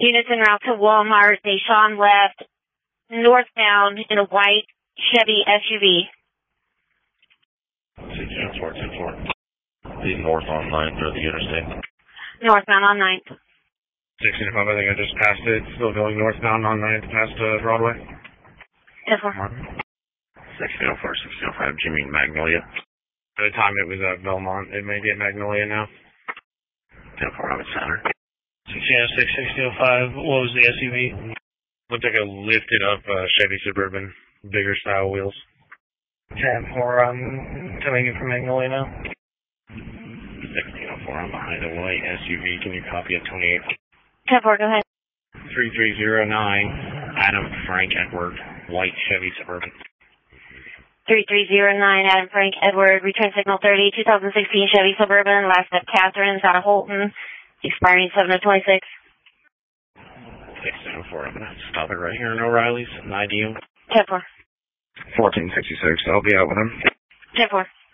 Units en route to Walmart. Deshaun left northbound in a white Chevy SUV. 604. Leave north on 9th or the interstate. Northbound on 9th. 605, I think I just passed it. Still going northbound on 9th past Broadway. 10-4. 1604, Jimmy Magnolia. By the time it was at Belmont, it may be at Magnolia now. 10-4, Robert Center. 1606, 1605, what was the SUV? Looked like a lifted up Chevy Suburban, bigger style wheels. 10-4, I'm coming in from Magnolia now. 1604, I'm behind a white SUV. Can you copy at 28? 10-4, go ahead. 3309, Adam Frank Edward, white Chevy Suburban. 3309, Adam Frank Edward, return signal 30, 2016 Chevy Suburban, last step Catherine's out of Holton, expiring 7/26. 1604, I'm going to stop it right here in O'Reilly's, 9 you. 10-4. 1466, I'll be out with him. 10-4.